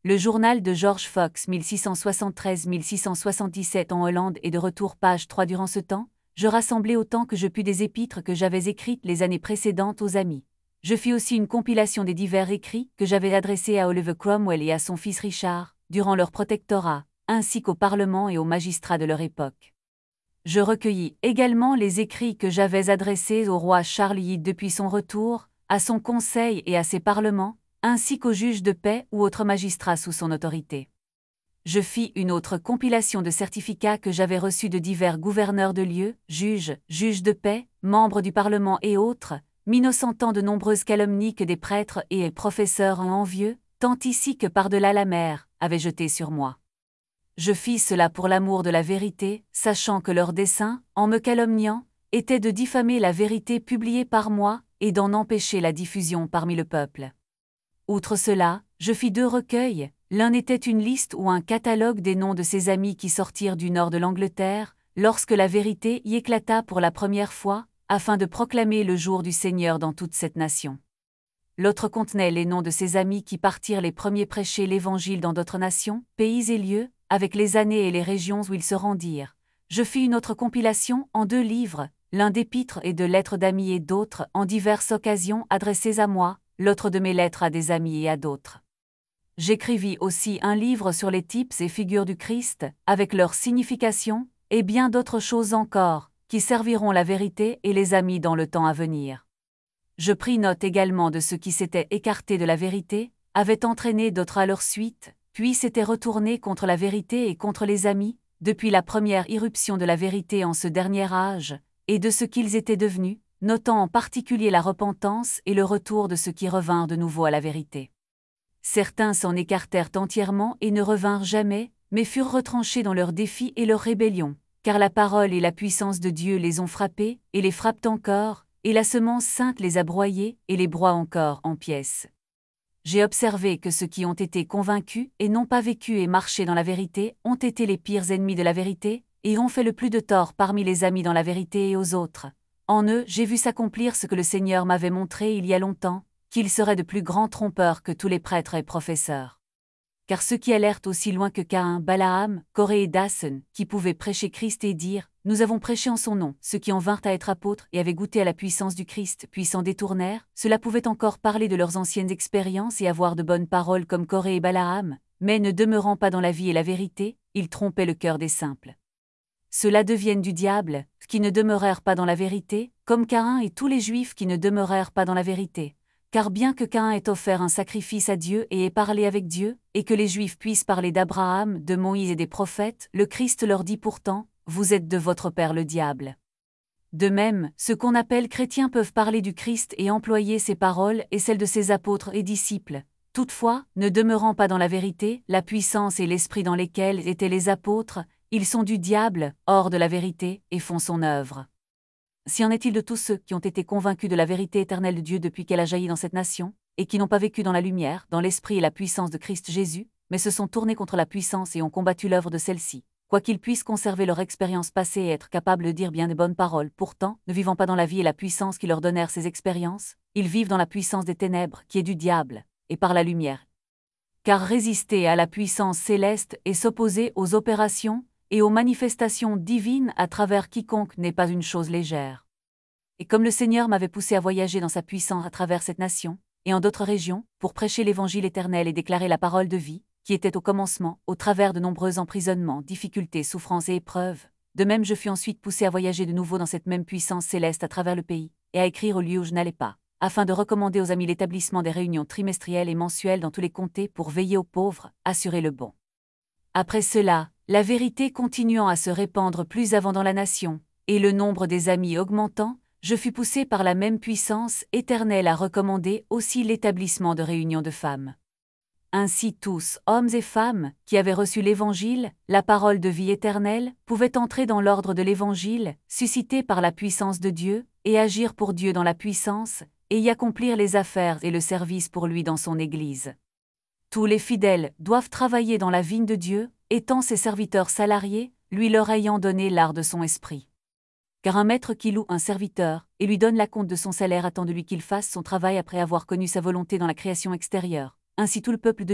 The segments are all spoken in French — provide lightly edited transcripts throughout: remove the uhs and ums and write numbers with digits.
Le journal de George Fox 1673-1677 en Hollande est de retour page 3. Durant ce temps, je rassemblai autant que je pus des épîtres que j'avais écrites les années précédentes aux amis. Je fis aussi une compilation des divers écrits que j'avais adressés à Oliver Cromwell et à son fils Richard, durant leur protectorat, ainsi qu'au Parlement et aux magistrats de leur époque. Je recueillis également les écrits que j'avais adressés au roi Charles VIII depuis son retour, à son conseil et à ses parlements, ainsi qu'aux juges de paix ou autres magistrats sous son autorité. Je fis une autre compilation de certificats que j'avais reçus de divers gouverneurs de lieux, juges de paix, membres du Parlement et autres, m'innocentant de nombreuses calomnies que des prêtres et professeurs envieux, tant ici que par-delà la mer, avaient jeté sur moi. Je fis cela pour l'amour de la vérité, sachant que leur dessein, en me calomniant, était de diffamer la vérité publiée par moi et d'en empêcher la diffusion parmi le peuple. Outre cela, je fis 2 recueils, l'un était une liste ou un catalogue des noms de ses amis qui sortirent du nord de l'Angleterre, lorsque la vérité y éclata pour la première fois, afin de proclamer le jour du Seigneur dans toute cette nation. L'autre contenait les noms de ses amis qui partirent les premiers prêcher l'Évangile dans d'autres nations, pays et lieux, avec les années et les régions où ils se rendirent. Je fis une autre compilation en 2 livres, l'un d'épîtres et de lettres d'amis et d'autres en diverses occasions adressées à moi, l'autre de mes lettres à des amis et à d'autres. J'écrivis aussi un livre sur les types et figures du Christ, avec leur signification, et bien d'autres choses encore, qui serviront la vérité et les amis dans le temps à venir. Je pris note également de ceux qui s'étaient écartés de la vérité, avaient entraîné d'autres à leur suite, puis s'étaient retournés contre la vérité et contre les amis, depuis la première irruption de la vérité en ce dernier âge, et de ce qu'ils étaient devenus, notant en particulier la repentance et le retour de ceux qui revinrent de nouveau à la vérité. Certains s'en écartèrent entièrement et ne revinrent jamais, mais furent retranchés dans leurs défis et leurs rébellions, car la parole et la puissance de Dieu les ont frappés, et les frappent encore, et la semence sainte les a broyés, et les broie encore en pièces. J'ai observé que ceux qui ont été convaincus et n'ont pas vécu et marché dans la vérité ont été les pires ennemis de la vérité, et ont fait le plus de tort parmi les amis dans la vérité et aux autres. En eux, j'ai vu s'accomplir ce que le Seigneur m'avait montré il y a longtemps, qu'ils seraient de plus grands trompeurs que tous les prêtres et professeurs. Car ceux qui allèrent aussi loin que Caïn, Balaam, Corée et Dathan, qui pouvaient prêcher Christ et dire « Nous avons prêché en son nom », ceux qui en vinrent à être apôtres et avaient goûté à la puissance du Christ, puis s'en détournèrent, ceux-là pouvaient encore parler de leurs anciennes expériences et avoir de bonnes paroles comme Corée et Balaam, mais ne demeurant pas dans la vie et la vérité, ils trompaient le cœur des simples. Ceux-là deviennent du diable, qui ne demeurèrent pas dans la vérité, comme Caïn et tous les Juifs qui ne demeurèrent pas dans la vérité. Car bien que Caïn ait offert un sacrifice à Dieu et ait parlé avec Dieu, et que les Juifs puissent parler d'Abraham, de Moïse et des prophètes, le Christ leur dit pourtant, « Vous êtes de votre père le diable ». De même, ceux qu'on appelle chrétiens peuvent parler du Christ et employer ses paroles et celles de ses apôtres et disciples. Toutefois, ne demeurant pas dans la vérité, la puissance et l'esprit dans lesquels étaient les apôtres, ils sont du diable, hors de la vérité, et font son œuvre. Si en est-il de tous ceux qui ont été convaincus de la vérité éternelle de Dieu depuis qu'elle a jailli dans cette nation, et qui n'ont pas vécu dans la lumière, dans l'esprit et la puissance de Christ Jésus, mais se sont tournés contre la puissance et ont combattu l'œuvre de celle-ci, quoiqu'ils puissent conserver leur expérience passée et être capables de dire bien de bonnes paroles, pourtant, ne vivant pas dans la vie et la puissance qui leur donnèrent ces expériences, ils vivent dans la puissance des ténèbres, qui est du diable, et par la lumière. Car résister à la puissance céleste et s'opposer aux opérations et aux manifestations divines à travers quiconque n'est pas une chose légère. Et comme le Seigneur m'avait poussé à voyager dans sa puissance à travers cette nation, et en d'autres régions, pour prêcher l'Évangile éternel et déclarer la parole de vie, qui était au commencement, au travers de nombreux emprisonnements, difficultés, souffrances et épreuves, de même je fus ensuite poussé à voyager de nouveau dans cette même puissance céleste à travers le pays, et à écrire au lieu où je n'allais pas, afin de recommander aux amis l'établissement des réunions trimestrielles et mensuelles dans tous les comtés pour veiller aux pauvres, assurer le bon. Après cela, la vérité continuant à se répandre plus avant dans la nation, et le nombre des amis augmentant, je fus poussé par la même puissance éternelle à recommander aussi l'établissement de réunions de femmes. Ainsi tous, hommes et femmes, qui avaient reçu l'Évangile, la parole de vie éternelle, pouvaient entrer dans l'ordre de l'Évangile, suscité par la puissance de Dieu, et agir pour Dieu dans la puissance, et y accomplir les affaires et le service pour lui dans son Église. Tous les fidèles doivent travailler dans la vigne de Dieu, étant ses serviteurs salariés, lui leur ayant donné l'art de son esprit. Car un maître qui loue un serviteur, et lui donne la compte de son salaire attend de lui qu'il fasse son travail après avoir connu sa volonté dans la création extérieure. Ainsi tout le peuple de Dieu,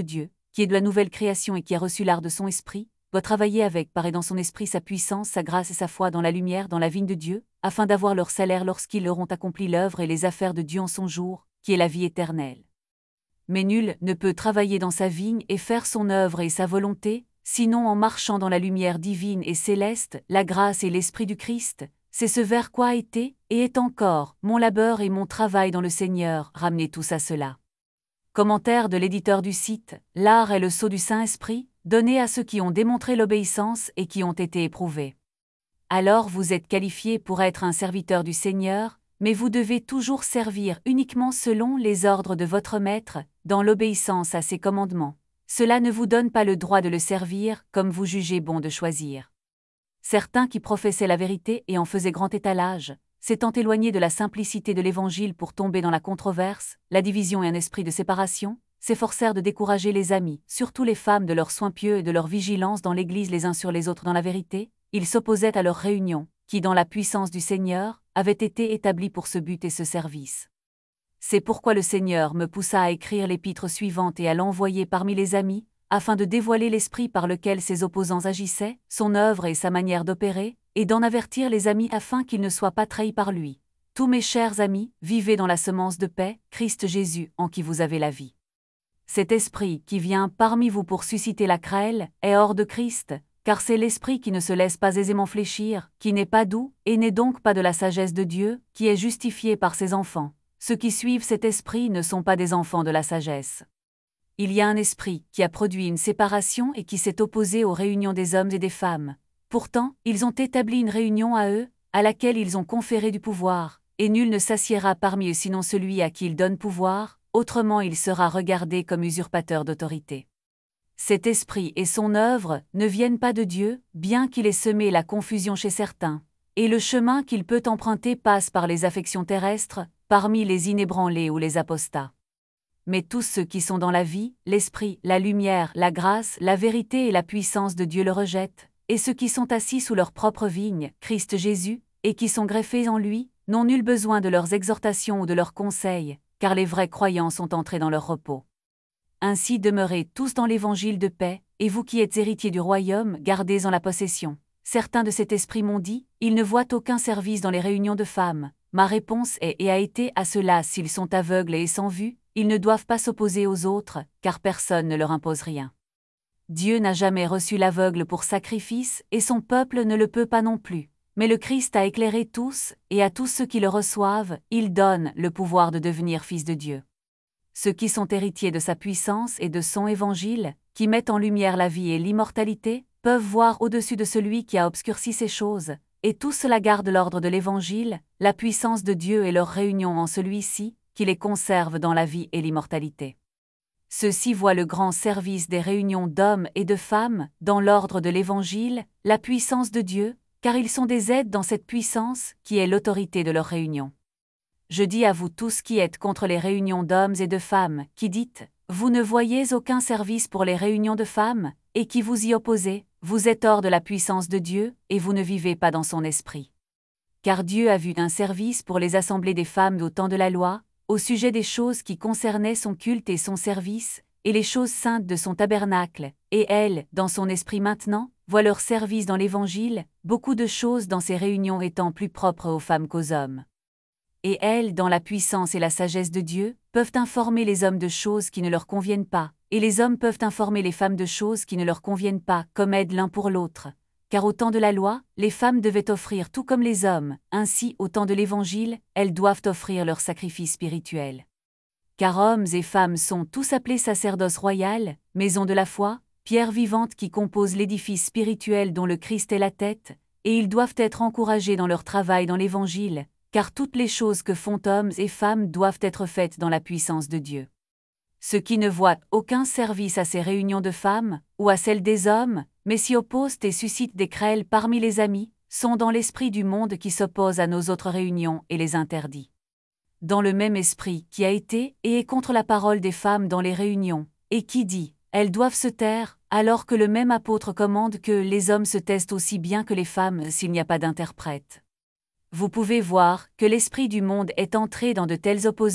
qui est de la nouvelle création et qui a reçu l'art de son esprit, doit travailler avec par et dans son esprit sa puissance, sa grâce et sa foi dans la lumière, dans la vigne de Dieu, afin d'avoir leur salaire lorsqu'ils auront accompli l'œuvre et les affaires de Dieu en son jour, qui est la vie éternelle. Mais nul ne peut travailler dans sa vigne et faire son œuvre et sa volonté, sinon en marchant dans la lumière divine et céleste, la grâce et l'esprit du Christ. C'est ce vers quoi a été, et est encore, mon labeur et mon travail dans le Seigneur. Ramenez tous à cela. Commentaire de l'éditeur du site, L'art est le sceau du Saint-Esprit, donné à ceux qui ont démontré l'obéissance et qui ont été éprouvés. Alors vous êtes qualifié pour être un serviteur du Seigneur, mais vous devez toujours servir uniquement selon les ordres de votre Maître, dans l'obéissance à ses commandements. Cela ne vous donne pas le droit de le servir comme vous jugez bon de choisir. Certains qui professaient la vérité et en faisaient grand étalage, s'étant éloignés de la simplicité de l'Évangile pour tomber dans la controverse, la division et un esprit de séparation, s'efforcèrent de décourager les amis, surtout les femmes, de leurs soins pieux et de leur vigilance dans l'Église les uns sur les autres dans la vérité. Ils s'opposaient à leur réunion, qui dans la puissance du Seigneur, avait été établie pour ce but et ce service. C'est pourquoi le Seigneur me poussa à écrire l'épître suivante et à l'envoyer parmi les amis, afin de dévoiler l'esprit par lequel ses opposants agissaient, son œuvre et sa manière d'opérer, et d'en avertir les amis afin qu'ils ne soient pas trahis par lui. Tous mes chers amis, vivez dans la semence de paix, Christ Jésus, en qui vous avez la vie. Cet esprit qui vient parmi vous pour susciter la querelle est hors de Christ, car c'est l'esprit qui ne se laisse pas aisément fléchir, qui n'est pas doux, et n'est donc pas de la sagesse de Dieu, qui est justifié par ses enfants. Ceux qui suivent cet esprit ne sont pas des enfants de la sagesse. Il y a un esprit qui a produit une séparation et qui s'est opposé aux réunions des hommes et des femmes. Pourtant, ils ont établi une réunion à eux, à laquelle ils ont conféré du pouvoir, et nul ne s'assiera parmi eux sinon celui à qui il donne pouvoir, autrement il sera regardé comme usurpateur d'autorité. Cet esprit et son œuvre ne viennent pas de Dieu, bien qu'il ait semé la confusion chez certains, et le chemin qu'il peut emprunter passe par les affections terrestres, parmi les inébranlés ou les apostats. Mais tous ceux qui sont dans la vie, l'esprit, la lumière, la grâce, la vérité et la puissance de Dieu le rejettent, et ceux qui sont assis sous leur propre vigne, Christ Jésus, et qui sont greffés en lui, n'ont nul besoin de leurs exhortations ou de leurs conseils, car les vrais croyants sont entrés dans leur repos. Ainsi demeurez tous dans l'évangile de paix, et vous qui êtes héritiers du royaume, gardez en la possession. Certains de cet esprit m'ont dit, ils ne voient aucun service dans les réunions de femmes. Ma réponse est et a été à ceux-là: s'ils sont aveugles et sans vue, ils ne doivent pas s'opposer aux autres, car personne ne leur impose rien. Dieu n'a jamais reçu l'aveugle pour sacrifice, et son peuple ne le peut pas non plus. Mais le Christ a éclairé tous, et à tous ceux qui le reçoivent, il donne le pouvoir de devenir fils de Dieu. Ceux qui sont héritiers de sa puissance et de son évangile, qui mettent en lumière la vie et l'immortalité, peuvent voir au-dessus de celui qui a obscurci ces choses, et tous cela gardent l'ordre de l'évangile, la puissance de Dieu et leur réunion en celui-ci, qui les conserve dans la vie et l'immortalité. Ceux-ci voient le grand service des réunions d'hommes et de femmes, dans l'ordre de l'Évangile, la puissance de Dieu, car ils sont des aides dans cette puissance, qui est l'autorité de leur réunion. Je dis à vous tous qui êtes contre les réunions d'hommes et de femmes, qui dites, vous ne voyez aucun service pour les réunions de femmes, et qui vous y opposez, vous êtes hors de la puissance de Dieu, et vous ne vivez pas dans son esprit. Car Dieu a vu un service pour les assemblées des femmes au temps de la loi, au sujet des choses qui concernaient son culte et son service, et les choses saintes de son tabernacle, et elle, dans son esprit maintenant, voit leur service dans l'Évangile, beaucoup de choses dans ces réunions étant plus propres aux femmes qu'aux hommes. Et elles, dans la puissance et la sagesse de Dieu, peuvent informer les hommes de choses qui ne leur conviennent pas, et les hommes peuvent informer les femmes de choses qui ne leur conviennent pas, comme aide l'un pour l'autre. Car au temps de la loi, les femmes devaient offrir tout comme les hommes, ainsi au temps de l'Évangile, elles doivent offrir leur sacrifice spirituel. Car hommes et femmes sont tous appelés sacerdoce royal, maison de la foi, pierre vivante qui compose l'édifice spirituel dont le Christ est la tête, et ils doivent être encouragés dans leur travail dans l'Évangile, car toutes les choses que font hommes et femmes doivent être faites dans la puissance de Dieu. Ceux qui ne voient aucun service à ces réunions de femmes, ou à celles des hommes, mais s'y opposent et suscitent des querelles parmi les amis, sont dans l'esprit du monde qui s'oppose à nos autres réunions et les interdit. Dans le même esprit qui a été et est contre la parole des femmes dans les réunions, et qui dit, elles doivent se taire, alors que le même apôtre commande que les hommes se taisent aussi bien que les femmes s'il n'y a pas d'interprète. Vous pouvez voir que l'esprit du monde est entré dans de tels opposants,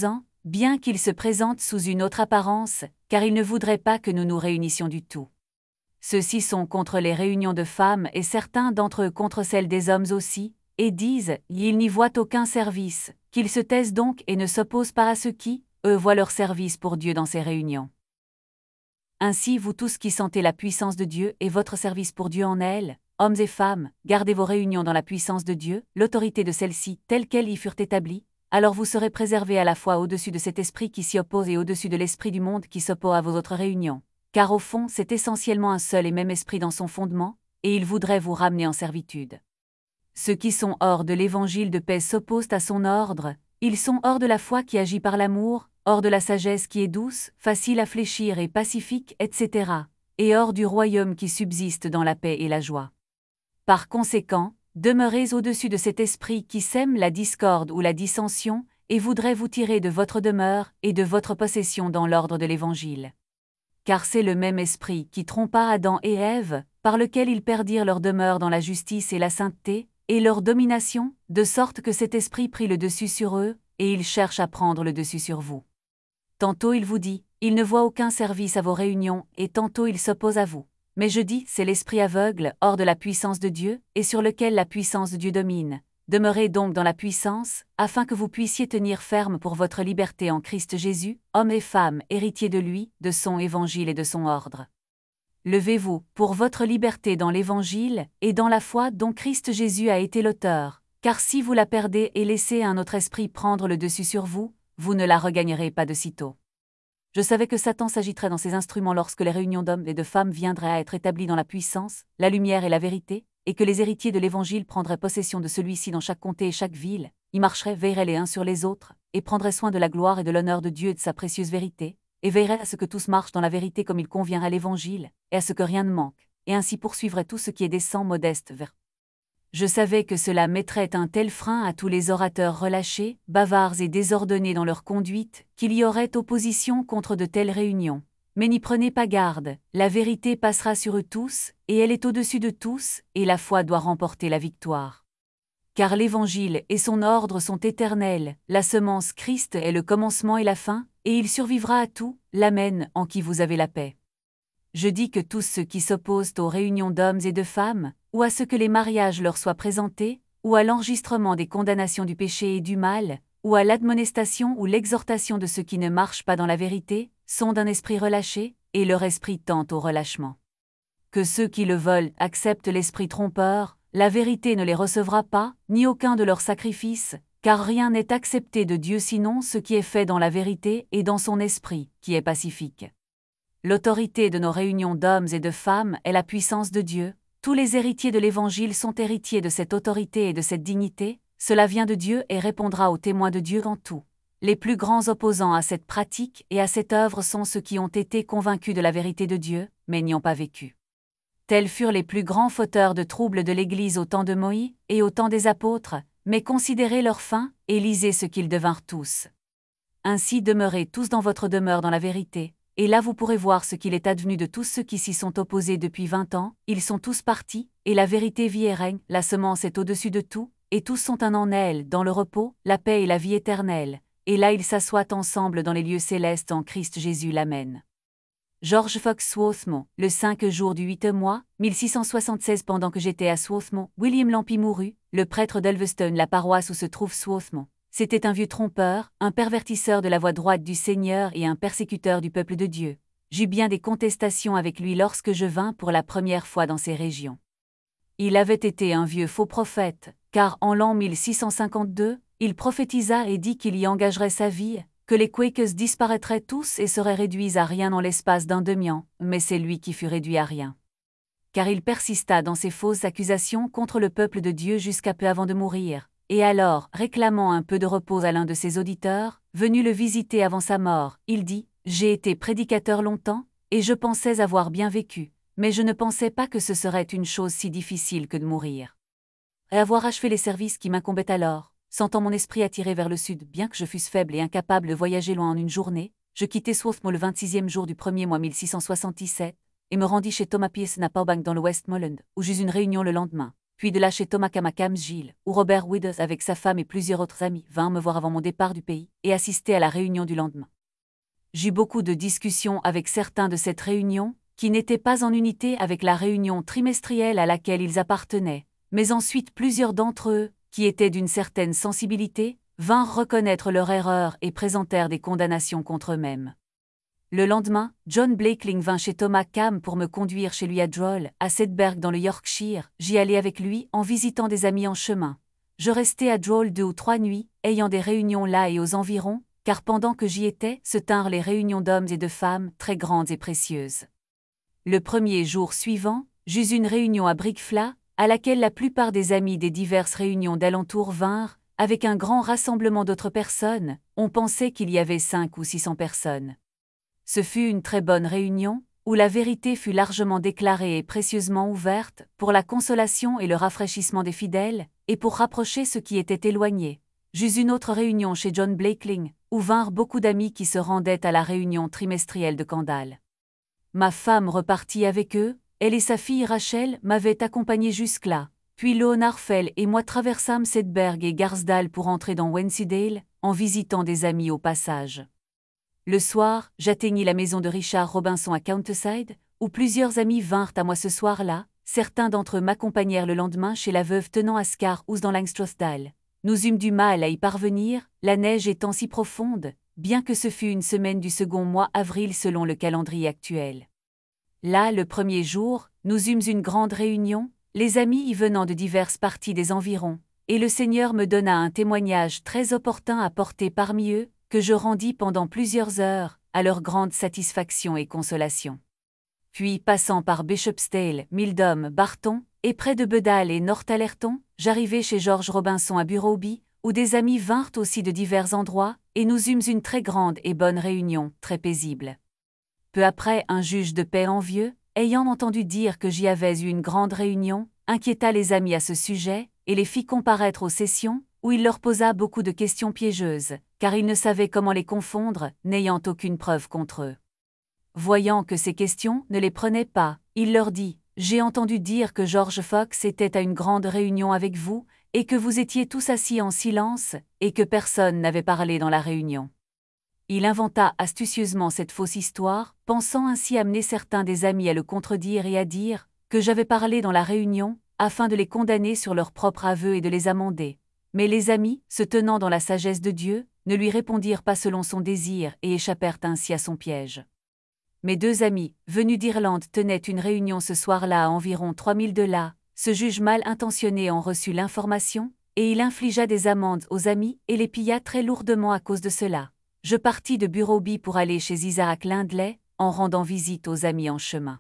bien qu'ils se présentent sous une autre apparence, car ils ne voudraient pas que nous nous réunissions du tout. Ceux-ci sont contre les réunions de femmes et certains d'entre eux contre celles des hommes aussi, et disent, ils n'y voient aucun service, qu'ils se taisent donc et ne s'opposent pas à ceux qui, eux, voient leur service pour Dieu dans ces réunions. Ainsi vous tous qui sentez la puissance de Dieu et votre service pour Dieu en elle, hommes et femmes, gardez vos réunions dans la puissance de Dieu, l'autorité de celle-ci, telle qu'elles y furent établies, alors vous serez préservés à la fois au-dessus de cet esprit qui s'y oppose et au-dessus de l'esprit du monde qui s'oppose à vos autres réunions. Car au fond, c'est essentiellement un seul et même esprit dans son fondement, et il voudrait vous ramener en servitude. Ceux qui sont hors de l'évangile de paix s'opposent à son ordre, ils sont hors de la foi qui agit par l'amour, hors de la sagesse qui est douce, facile à fléchir et pacifique, etc., et hors du royaume qui subsiste dans la paix et la joie. Par conséquent, demeurez au-dessus de cet esprit qui sème la discorde ou la dissension, et voudrait vous tirer de votre demeure et de votre possession dans l'ordre de l'Évangile. Car c'est le même esprit qui trompa Adam et Ève, par lequel ils perdirent leur demeure dans la justice et la sainteté, et leur domination, de sorte que cet esprit prit le dessus sur eux, et il cherche à prendre le dessus sur vous. Tantôt il vous dit, il ne voit aucun service à vos réunions, et tantôt il s'oppose à vous. Mais je dis, c'est l'esprit aveugle, hors de la puissance de Dieu, et sur lequel la puissance de Dieu domine. Demeurez donc dans la puissance, afin que vous puissiez tenir ferme pour votre liberté en Christ Jésus, hommes et femmes, héritiers de lui, de son évangile et de son ordre. Levez-vous, pour votre liberté dans l'évangile, et dans la foi dont Christ Jésus a été l'auteur, car si vous la perdez et laissez un autre esprit prendre le dessus sur vous, vous ne la regagnerez pas de sitôt. Je savais que Satan s'agiterait dans ses instruments lorsque les réunions d'hommes et de femmes viendraient à être établies dans la puissance, la lumière et la vérité, et que les héritiers de l'Évangile prendraient possession de celui-ci dans chaque comté et chaque ville, y marcheraient, veilleraient les uns sur les autres, et prendraient soin de la gloire et de l'honneur de Dieu et de sa précieuse vérité, et veilleraient à ce que tous marchent dans la vérité comme il convient à l'Évangile, et à ce que rien ne manque, et ainsi poursuivraient tout ce qui est décent, modeste, vers. Je savais que cela mettrait un tel frein à tous les orateurs relâchés, bavards et désordonnés dans leur conduite, qu'il y aurait opposition contre de telles réunions. Mais n'y prenez pas garde, la vérité passera sur eux tous, et elle est au-dessus de tous, et la foi doit remporter la victoire. Car l'Évangile et son ordre sont éternels, la semence Christ est le commencement et la fin, et il survivra à tout, l'Amen, en qui vous avez la paix. Je dis que tous ceux qui s'opposent aux réunions d'hommes et de femmes, ou à ce que les mariages leur soient présentés, ou à l'enregistrement des condamnations du péché et du mal, ou à l'admonestation ou l'exhortation de ceux qui ne marchent pas dans la vérité, sont d'un esprit relâché, et leur esprit tend au relâchement. Que ceux qui le veulent acceptent l'esprit trompeur, la vérité ne les recevra pas, ni aucun de leurs sacrifices, car rien n'est accepté de Dieu sinon ce qui est fait dans la vérité et dans son esprit, qui est pacifique. L'autorité de nos réunions d'hommes et de femmes est la puissance de Dieu. Tous les héritiers de l'Évangile sont héritiers de cette autorité et de cette dignité, cela vient de Dieu et répondra aux témoins de Dieu en tout. Les plus grands opposants à cette pratique et à cette œuvre sont ceux qui ont été convaincus de la vérité de Dieu, mais n'y ont pas vécu. Tels furent les plus grands fauteurs de troubles de l'Église au temps de Moïse et au temps des apôtres, mais considérez leur fin et lisez ce qu'ils devinrent tous. Ainsi demeurez tous dans votre demeure dans la vérité, et là vous pourrez voir ce qu'il est advenu de tous ceux qui s'y sont opposés depuis 20 ans, ils sont tous partis, et la vérité vit et règne, la semence est au-dessus de tout, et tous sont un en elle, dans le repos, la paix et la vie éternelle, et là ils s'assoient ensemble dans les lieux célestes en Christ Jésus l'Amen. George Fox Swarthmore, le 5 jour du 8 mois, 1676 pendant que j'étais à Swarthmore, William Lampy mourut, le prêtre d'Elveston, la paroisse où se trouve Swarthmore. C'était un vieux trompeur, un pervertisseur de la voie droite du Seigneur et un persécuteur du peuple de Dieu. J'eus bien des contestations avec lui lorsque je vins pour la première fois dans ces régions. Il avait été un vieux faux prophète, car en l'an 1652, il prophétisa et dit qu'il y engagerait sa vie, que les Quakers disparaîtraient tous et seraient réduits à rien en l'espace d'un demi-an, mais c'est lui qui fut réduit à rien. Car il persista dans ses fausses accusations contre le peuple de Dieu jusqu'à peu avant de mourir. Et alors, réclamant un peu de repos à l'un de ses auditeurs, venu le visiter avant sa mort, il dit « J'ai été prédicateur longtemps, et je pensais avoir bien vécu, mais je ne pensais pas que ce serait une chose si difficile que de mourir. » Et avoir achevé les services qui m'incombaient alors, sentant mon esprit attiré vers le sud, bien que je fusse faible et incapable de voyager loin en une journée, je quittai Swarthmore le 26e jour du 1er mois 1677, et me rendis chez Thomas Pearson à Powbank dans le Westmoreland, où j'eus une réunion le lendemain. puis de là chez Thomas Kamakam Gilles, où Robert Withers avec sa femme et plusieurs autres amis vinrent me voir avant mon départ du pays et assister à la réunion du lendemain. J'eus beaucoup de discussions avec certains de cette réunion, qui n'étaient pas en unité avec la réunion trimestrielle à laquelle ils appartenaient, mais ensuite plusieurs d'entre eux, qui étaient d'une certaine sensibilité, vinrent reconnaître leur erreur et présentèrent des condamnations contre eux-mêmes. Le lendemain, John Blakeling vint chez Thomas Cam pour me conduire chez lui à Droll, à Sedberg dans le Yorkshire. J'y allai avec lui en visitant des amis en chemin. Je restai à Droll 2 ou 3 nuits, ayant des réunions là et aux environs, car pendant que j'y étais, se tinrent les réunions d'hommes et de femmes, très grandes et précieuses. Le premier jour suivant, j'eus une réunion à Brickfla, à laquelle la plupart des amis des diverses réunions d'alentour vinrent, avec un grand rassemblement d'autres personnes. On pensait qu'il y avait 500 ou 600 personnes. Ce fut une très bonne réunion, où la vérité fut largement déclarée et précieusement ouverte, pour la consolation et le rafraîchissement des fidèles, et pour rapprocher ceux qui étaient éloignés. J'eus une autre réunion chez John Blakeling, où vinrent beaucoup d'amis qui se rendaient à la réunion trimestrielle de Kendal. Ma femme repartit avec eux, elle et sa fille Rachel m'avaient accompagnée jusque-là, puis Leonard Fell et moi traversâmes Sedberg et Garsdale pour entrer dans Wensleydale, en visitant des amis au passage. Le soir, j'atteignis la maison de Richard Robinson à Counterside, où plusieurs amis vinrent à moi ce soir-là. Certains d'entre eux m'accompagnèrent le lendemain chez la veuve tenant à Scar-House dans Langstrothdale. Nous eûmes du mal à y parvenir, la neige étant si profonde, bien que ce fût une semaine du second mois avril selon le calendrier actuel. Là, le premier jour, nous eûmes une grande réunion, les amis y venant de diverses parties des environs, et le Seigneur me donna un témoignage très opportun à porter parmi eux, que je rendis pendant plusieurs heures, à leur grande satisfaction et consolation. Puis, passant par Bishopsdale, Mildom, Barton, et près de Bedale et Northallerton, j'arrivai chez George Robinson à Burrowby, où des amis vinrent aussi de divers endroits, et nous eûmes une très grande et bonne réunion, très paisible. Peu après, un juge de paix envieux, ayant entendu dire que j'y avais eu une grande réunion, inquiéta les amis à ce sujet, et les fit comparaître aux sessions, où il leur posa beaucoup de questions piégeuses, car il ne savait comment les confondre, n'ayant aucune preuve contre eux. Voyant que ces questions ne les prenaient pas, il leur dit « J'ai entendu dire que George Fox était à une grande réunion avec vous, et que vous étiez tous assis en silence, et que personne n'avait parlé dans la réunion. » Il inventa astucieusement cette fausse histoire, pensant ainsi amener certains des amis à le contredire et à dire que j'avais parlé dans la réunion, afin de les condamner sur leur propre aveu et de les amender. Mais les amis, se tenant dans la sagesse de Dieu, ne lui répondirent pas selon son désir et échappèrent ainsi à son piège. Mes 2 amis, venus d'Irlande, tenaient une réunion ce soir-là à environ 3000 de là. Ce juge mal intentionné en reçut l'information, et il infligea des amendes aux amis et les pilla très lourdement à cause de cela. Je partis de Burrowby pour aller chez Isaac Lindley, en rendant visite aux amis en chemin.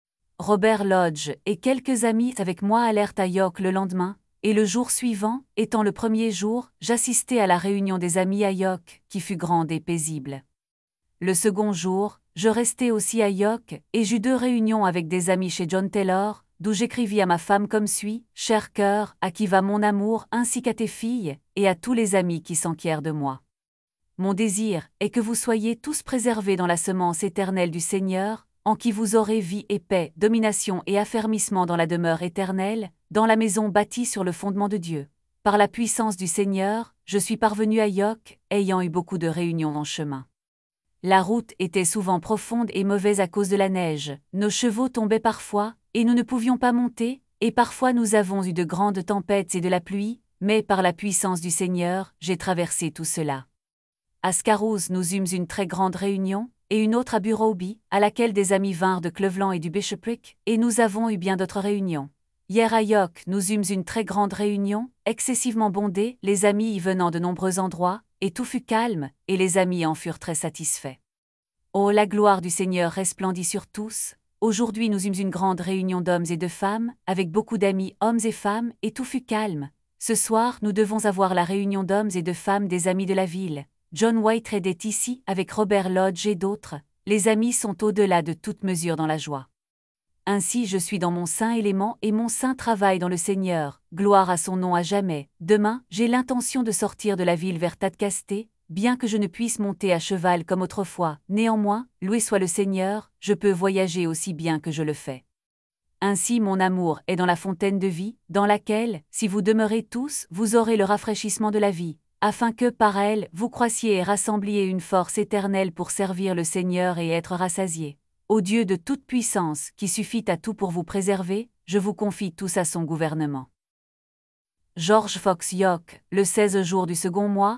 Robert Lodge et quelques amis avec moi allèrent à York le lendemain, et le jour suivant, étant le premier jour, j'assistai à la réunion des amis à York, qui fut grande et paisible. Le second jour, je restai aussi à York, et j'eus 2 réunions avec des amis chez John Taylor, d'où j'écrivis à ma femme comme suit, « Cher cœur, à qui va mon amour, ainsi qu'à tes filles, et à tous les amis qui s'enquièrent de moi. Mon désir est que vous soyez tous préservés dans la semence éternelle du Seigneur, en qui vous aurez vie et paix, domination et affermissement dans la demeure éternelle, dans la maison bâtie sur le fondement de Dieu. Par la puissance du Seigneur, je suis parvenu à York, ayant eu beaucoup de réunions en chemin. La route était souvent profonde et mauvaise à cause de la neige, nos chevaux tombaient parfois, et nous ne pouvions pas monter, et parfois nous avons eu de grandes tempêtes et de la pluie, mais par la puissance du Seigneur, j'ai traversé tout cela. À Scar-House nous eûmes une très grande réunion, et une autre à Burrowby, à laquelle des amis vinrent de Cleveland et du Bishopric, et nous avons eu bien d'autres réunions. Hier à York nous eûmes une très grande réunion, excessivement bondée, les amis y venant de nombreux endroits, et tout fut calme, et les amis en furent très satisfaits. Oh, la gloire du Seigneur resplendit sur tous. Aujourd'hui nous eûmes une grande réunion d'hommes et de femmes, avec beaucoup d'amis hommes et femmes, et tout fut calme. Ce soir nous devons avoir la réunion d'hommes et de femmes des amis de la ville. John Whitehead est ici, avec Robert Lodge et d'autres. Les amis sont au-delà de toute mesure dans la joie. Ainsi je suis dans mon saint élément et mon saint travail dans le Seigneur, gloire à son nom à jamais. Demain, j'ai l'intention de sortir de la ville vers Tadcaster, bien que je ne puisse monter à cheval comme autrefois. Néanmoins, loué soit le Seigneur, je peux voyager aussi bien que je le fais. Ainsi mon amour est dans la fontaine de vie, dans laquelle, si vous demeurez tous, vous aurez le rafraîchissement de la vie, afin que, par elle, vous croissiez et rassembliez une force éternelle pour servir le Seigneur et être rassasiés. Ô Dieu de toute puissance, qui suffit à tout pour vous préserver, je vous confie tous à son gouvernement. George Fox York, le 16 jour du second mois,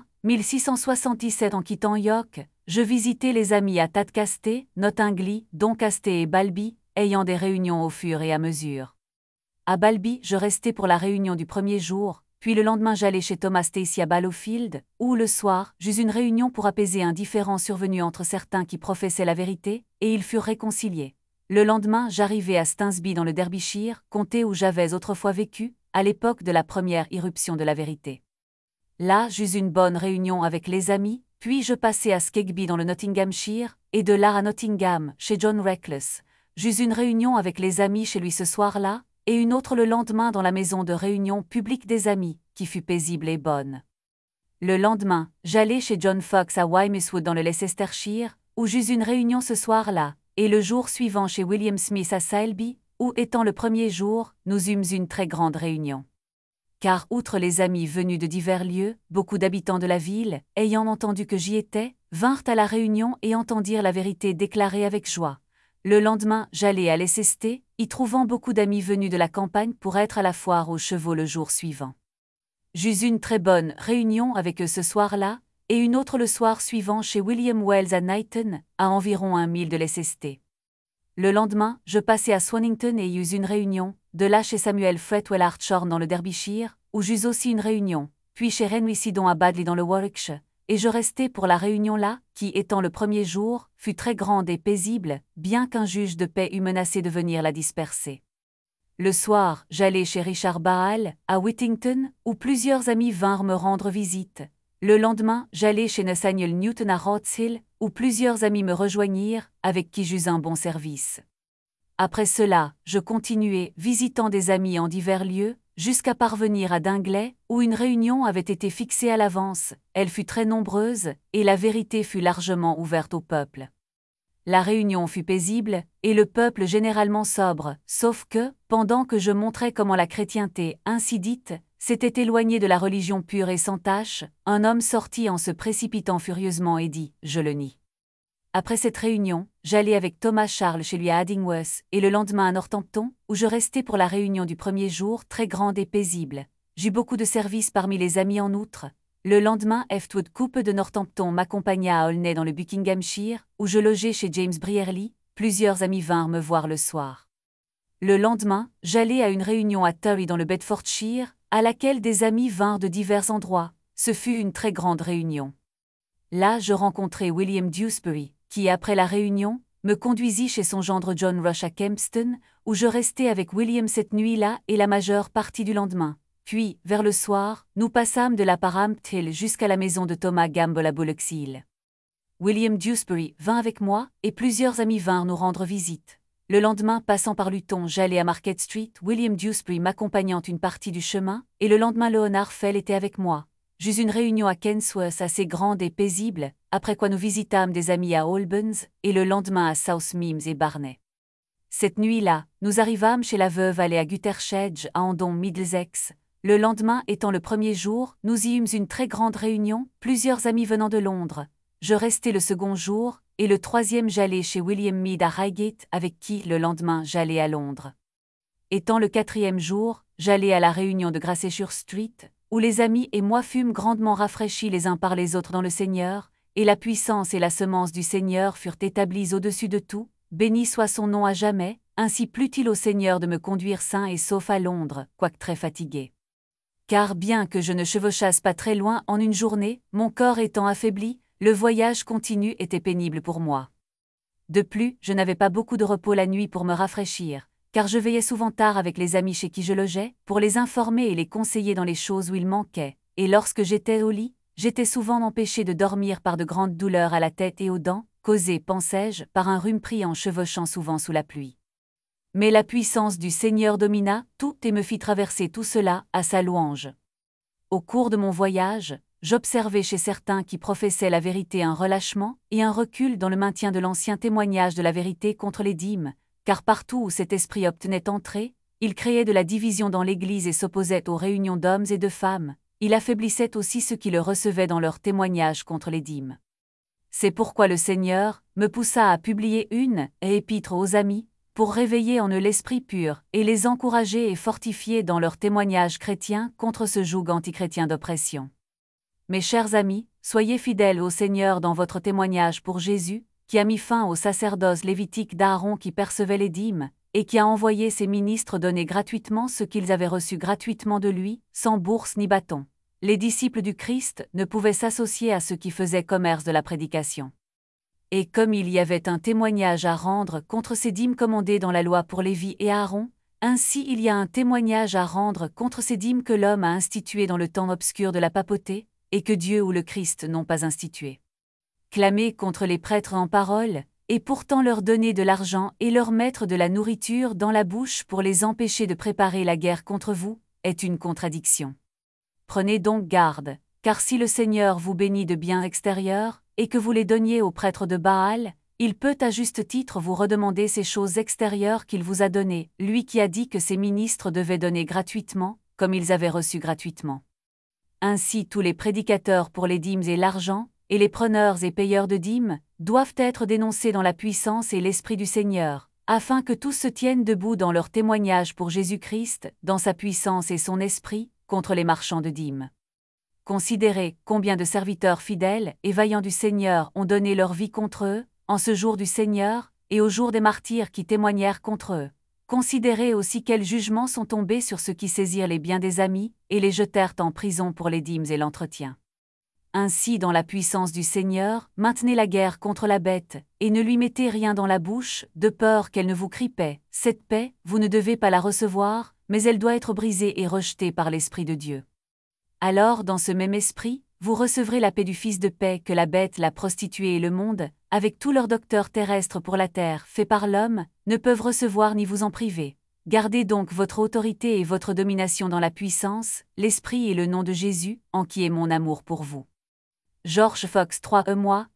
1677. En quittant York, je visitai les amis à Tadcaster, Nottingham, Doncaster et Balby, ayant des réunions au fur et à mesure. À Balby, je restai pour la réunion du premier jour, puis le lendemain j'allai chez Thomas Stacy à Ballowfield, où, le soir, j'eus une réunion pour apaiser un différend survenu entre certains qui professaient la vérité, et ils furent réconciliés. Le lendemain, j'arrivai à Stansby dans le Derbyshire, comté où j'avais autrefois vécu, à l'époque de la première irruption de la vérité. Là, j'eus une bonne réunion avec les amis, puis je passai à Skegby dans le Nottinghamshire, et de là à Nottingham, chez John Reckless. J'eus une réunion avec les amis chez lui ce soir-là, et une autre le lendemain dans la maison de réunion publique des amis, qui fut paisible et bonne. Le lendemain, j'allai chez John Fox à Wymyswood dans le Leicestershire, où j'eus une réunion ce soir-là, et le jour suivant chez William Smith à Saleby, où, étant le premier jour, nous eûmes une très grande réunion. Car, outre les amis venus de divers lieux, beaucoup d'habitants de la ville, ayant entendu que j'y étais, vinrent à la réunion et entendirent la vérité déclarée avec joie. Le lendemain, j'allai à Leicester, y trouvant beaucoup d'amis venus de la campagne pour être à la foire aux chevaux le jour suivant. J'eus une très bonne réunion avec eux ce soir-là, et une autre le soir suivant chez William Wells à Knighton, à environ 1 mile de Leicester. Le lendemain, je passai à Swannington et y eus une réunion, de là chez Samuel Fretwell Hartshorn dans le Derbyshire, où j'eus aussi une réunion, puis chez Henry Sidon à Badley dans le Warwickshire, et je restai pour la réunion là, qui, étant le premier jour, fut très grande et paisible, bien qu'un juge de paix eût menacé de venir la disperser. Le soir, j'allai chez Richard Baal, à Whittington, où plusieurs amis vinrent me rendre visite. Le lendemain, j'allai chez Nathaniel Newton à Rhodes Hill, où plusieurs amis me rejoignirent, avec qui j'eus un bon service. Après cela, je continuai, visitant des amis en divers lieux, jusqu'à parvenir à Dingley, où une réunion avait été fixée à l'avance. Elle fut très nombreuse, et la vérité fut largement ouverte au peuple. La réunion fut paisible, et le peuple généralement sobre, sauf que, pendant que je montrais comment la chrétienté, ainsi dite, s'était éloignée de la religion pure et sans tache, un homme sortit en se précipitant furieusement et dit « Je le nie ». Après cette réunion, j'allai avec Thomas Charles chez lui à Addingworth, et le lendemain à Northampton, où je restai pour la réunion du premier jour très grande et paisible. J'eus beaucoup de services parmi les amis en outre. Le lendemain, Eftwood Coupe de Northampton m'accompagna à Aulnay dans le Buckinghamshire, où je logeai chez James Brierly. Plusieurs amis vinrent me voir le soir. Le lendemain, j'allai à une réunion à Turry dans le Bedfordshire, à laquelle des amis vinrent de divers endroits. Ce fut une très grande réunion. Là, je rencontrai William Dewsbury, qui, après la réunion, me conduisit chez son gendre John Rush à Kempston, où je restai avec William cette nuit-là et la majeure partie du lendemain. Puis, vers le soir, nous passâmes de la Parampth Hill jusqu'à la maison de Thomas Gamble à Bullock's Hill. William Dewsbury vint avec moi, et plusieurs amis vinrent nous rendre visite. Le lendemain, passant par Luton, j'allai à Market Street, William Dewsbury m'accompagnant une partie du chemin, et le lendemain Leonard Fell était avec moi. J'eus une réunion à Kensworth assez grande et paisible, après quoi nous visitâmes des amis à Albans, et le lendemain à South Meames et Barnet. Cette nuit-là, nous arrivâmes chez la veuve allée à Guttershedge à Andon Middlesex. Le lendemain étant le premier jour, nous y eûmes une très grande réunion, plusieurs amis venant de Londres. Je restai le second jour, et le troisième j'allai chez William Mead à Highgate, avec qui, le lendemain, j'allai à Londres. Étant le quatrième jour, j'allai à la réunion de Gracechurch Street, où les amis et moi fûmes grandement rafraîchis les uns par les autres dans le Seigneur, et la puissance et la semence du Seigneur furent établies au-dessus de tout, béni soit son nom à jamais, ainsi plut-il au Seigneur de me conduire sain et sauf à Londres, quoique très fatigué. Car bien que je ne chevauchasse pas très loin en une journée, mon corps étant affaibli, le voyage continu était pénible pour moi. De plus, je n'avais pas beaucoup de repos la nuit pour me rafraîchir, car je veillais souvent tard avec les amis chez qui je logeais, pour les informer et les conseiller dans les choses où ils manquaient, et lorsque j'étais au lit, j'étais souvent empêché de dormir par de grandes douleurs à la tête et aux dents, causées, pensais-je, par un rhume pris en chevauchant souvent sous la pluie. Mais la puissance du Seigneur domina tout et me fit traverser tout cela à sa louange. Au cours de mon voyage, j'observai chez certains qui professaient la vérité un relâchement et un recul dans le maintien de l'ancien témoignage de la vérité contre les dîmes, car partout où cet esprit obtenait entrée, il créait de la division dans l'Église et s'opposait aux réunions d'hommes et de femmes, il affaiblissait aussi ceux qui le recevaient dans leurs témoignages contre les dîmes. C'est pourquoi le Seigneur me poussa à publier une épître aux amis, pour réveiller en eux l'esprit pur, et les encourager et fortifier dans leurs témoignages chrétiens contre ce joug antichrétien d'oppression. Mes chers amis, soyez fidèles au Seigneur dans votre témoignage pour Jésus, qui a mis fin au sacerdoce lévitique d'Aaron qui percevait les dîmes, et qui a envoyé ses ministres donner gratuitement ce qu'ils avaient reçu gratuitement de lui, sans bourse ni bâton. Les disciples du Christ ne pouvaient s'associer à ceux qui faisaient commerce de la prédication. Et comme il y avait un témoignage à rendre contre ces dîmes commandées dans la loi pour Lévi et Aaron, ainsi il y a un témoignage à rendre contre ces dîmes que l'homme a instituées dans le temps obscur de la papauté, et que Dieu ou le Christ n'ont pas instituées. Clamez contre les prêtres en parole, et pourtant leur donner de l'argent et leur mettre de la nourriture dans la bouche pour les empêcher de préparer la guerre contre vous, est une contradiction. Prenez donc garde, car si le Seigneur vous bénit de biens extérieurs, et que vous les donniez aux prêtres de Baal, il peut à juste titre vous redemander ces choses extérieures qu'il vous a données, lui qui a dit que ses ministres devaient donner gratuitement, comme ils avaient reçu gratuitement. Ainsi tous les prédicateurs pour les dîmes et l'argent, et les preneurs et payeurs de dîmes, doivent être dénoncés dans la puissance et l'esprit du Seigneur, afin que tous se tiennent debout dans leur témoignage pour Jésus-Christ, dans sa puissance et son esprit, contre les marchands de dîmes. Considérez combien de serviteurs fidèles et vaillants du Seigneur ont donné leur vie contre eux, en ce jour du Seigneur, et au jour des martyrs qui témoignèrent contre eux. Considérez aussi quels jugements sont tombés sur ceux qui saisirent les biens des amis, et les jetèrent en prison pour les dîmes et l'entretien. Ainsi, dans la puissance du Seigneur, maintenez la guerre contre la bête, et ne lui mettez rien dans la bouche, de peur qu'elle ne vous crie paix. Cette paix, vous ne devez pas la recevoir, mais elle doit être brisée et rejetée par l'Esprit de Dieu. Alors, dans ce même esprit, vous recevrez la paix du Fils de paix que la bête, la prostituée et le monde, avec tous leurs docteurs terrestres pour la terre, faits par l'homme, ne peuvent recevoir ni vous en priver. Gardez donc votre autorité et votre domination dans la puissance, l'Esprit et le nom de Jésus, en qui est mon amour pour vous. George Fox 3 mois,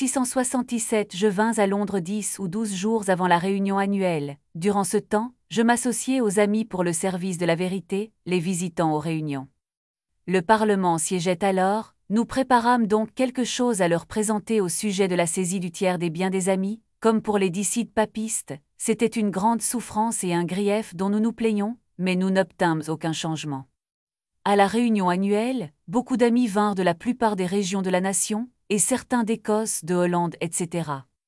1677. Je vins à Londres 10 ou 12 jours avant la réunion annuelle. Durant ce temps, je m'associai aux amis pour le service de la vérité, les visitant aux réunions. Le Parlement siégeait alors, nous préparâmes donc quelque chose à leur présenter au sujet de la saisie du tiers des biens des amis, comme pour les dissidents papistes, c'était une grande souffrance et un grief dont nous nous plaignons, mais nous n'obtînmes aucun changement. À la réunion annuelle, beaucoup d'amis vinrent de la plupart des régions de la nation, et certains d'Écosse, de Hollande, etc.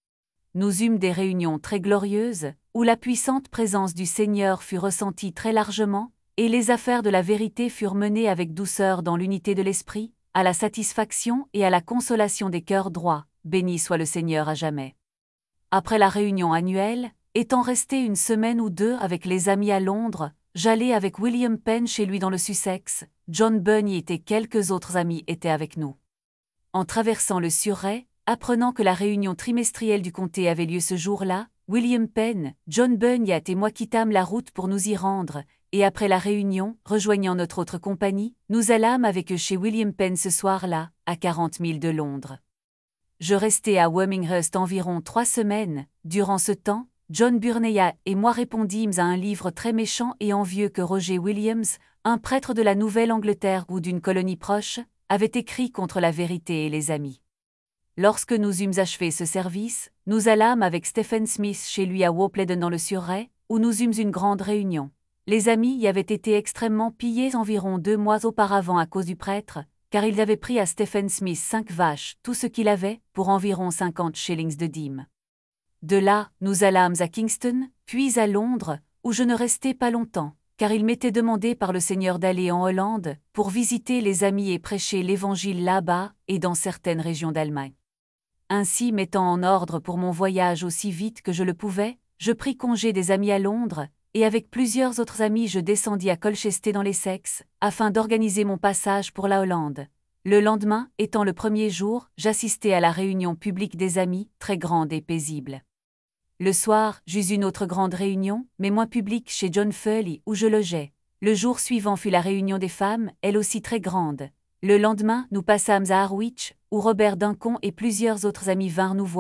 Nous eûmes des réunions très glorieuses, où la puissante présence du Seigneur fut ressentie très largement, et les affaires de la vérité furent menées avec douceur dans l'unité de l'esprit, à la satisfaction et à la consolation des cœurs droits, béni soit le Seigneur à jamais. Après la réunion annuelle, étant resté une semaine ou deux avec les amis à Londres, j'allai avec William Penn chez lui dans le Sussex, John Bunny et quelques autres amis étaient avec nous. En traversant le Surrey, apprenant que la réunion trimestrielle du comté avait lieu ce jour-là, William Penn, John Bunny et moi quittâmes la route pour nous y rendre, et après la réunion, rejoignant notre autre compagnie, nous allâmes avec eux chez William Penn ce soir-là, à 40 milles de Londres. Je restai à Worminghurst environ 3 semaines. Durant ce temps, John Burney et moi répondîmes à un livre très méchant et envieux que Roger Williams, un prêtre de la Nouvelle-Angleterre ou d'une colonie proche, avait écrit contre la vérité et les amis. Lorsque nous eûmes achevé ce service, nous allâmes avec Stephen Smith chez lui à Wopleden dans le Surrey, où nous eûmes une grande réunion. Les amis y avaient été extrêmement pillés environ 2 mois auparavant à cause du prêtre, car ils avaient pris à Stephen Smith 5 vaches, tout ce qu'il avait, pour environ 50 shillings de dîmes. De là, nous allâmes à Kingston, puis à Londres, où je ne restai pas longtemps, car il m'était demandé par le Seigneur d'aller en Hollande, pour visiter les amis et prêcher l'Évangile là-bas et dans certaines régions d'Allemagne. Ainsi, mettant en ordre pour mon voyage aussi vite que je le pouvais, je pris congé des amis à Londres, et avec plusieurs autres amis je descendis à Colchester dans l'Essex, afin d'organiser mon passage pour la Hollande. Le lendemain, étant le premier jour, j'assistai à la réunion publique des amis, très grande et paisible. Le soir, j'eus une autre grande réunion, mais moins publique chez John Foley, où je logeais. Le jour suivant fut la réunion des femmes, elle aussi très grande. Le lendemain, nous passâmes à Harwich, où Robert Duncan et plusieurs autres amis vinrent nous voir,